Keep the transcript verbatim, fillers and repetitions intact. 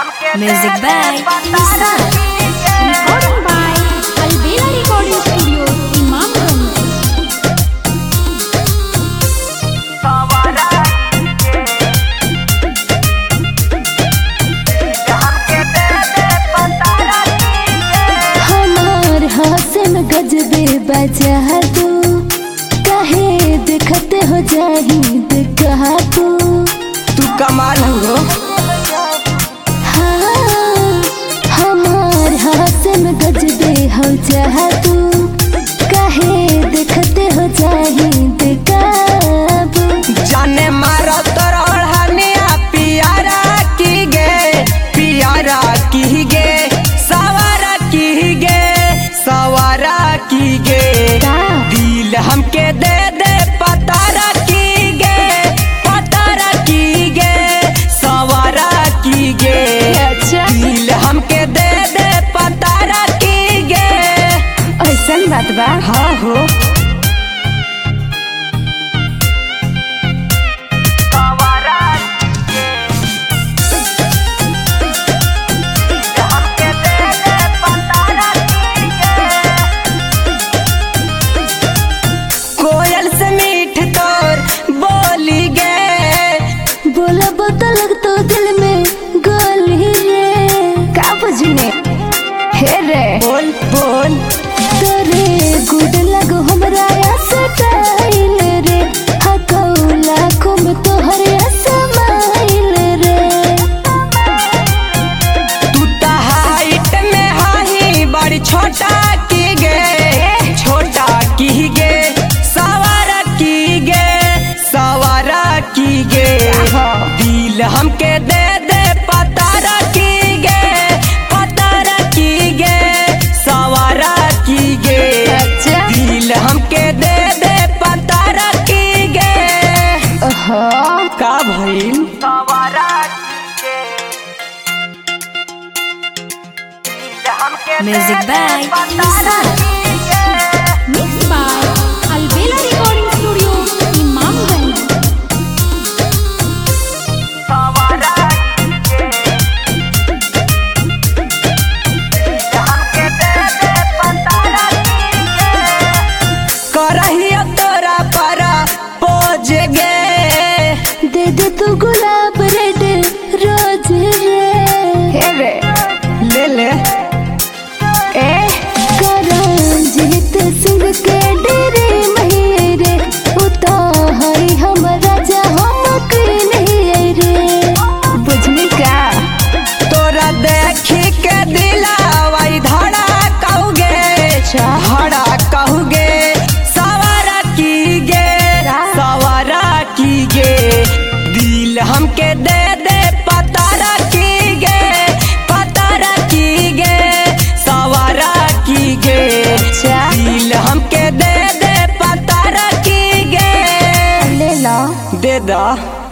Music by Lisa. Recording by Albela Recording Studio, Imamganj. हमार हसन गजबे बजा दो, काहे देखते हो जाहिद कहा तू तू कमाल हो। हाँ, हमार हसन गजबे हो जा तू, काहे देखते हो जाहिद काबू जाने मारो तोर ओढ़निया पियारा की गे, पियारा की गे, सवारा की गे, सवारा की गे, दिल हमके दे दे पतारा की गे, पतारा की गे, सवारा की गे, दिल हमके दे दे पतारा की गे। ऐसन बात बा। हाँ हो। कोयल से मीठ तोर बोली गे, बोला बता लग तो दिल में गोली रे, का बुझने हे रे बोल बोल तोरे गुड लगो हमरा स्टाइल रे, हकौ लाखों में तोहरे समाइल रे। तू ता हाइट में हाही बड़ी छोटा की गे, छोटा की गे, सवारा की गे, सवारा की गे, दिल हमके दे दे पतारा की गे, पतारा की गे, सवारा की गे, दिल हमके दे दे पतारा की गे। का भइल? Music by Lisa. Mixed by Albela Recording Studio, Imamganj. Karahiya तोरा परा पोज गे, दे दे तू गुलाब रेड रोज रे, हे रे ले ले ए करंजीत सिंह के डेरे मेरे, उतो हई हम राजा हम कोई नहीं रे, बुझनी का तोरा देखी के दिलावा धड़ा कहूगे, धड़ा कहूगे, सवारा की गे, सवारा की गे, दिल हमके दे दे पतारा की गे, पतारा की गे, सवारा की गे, दिल हमके दे दे पतारा की गे। ले लो दे दा।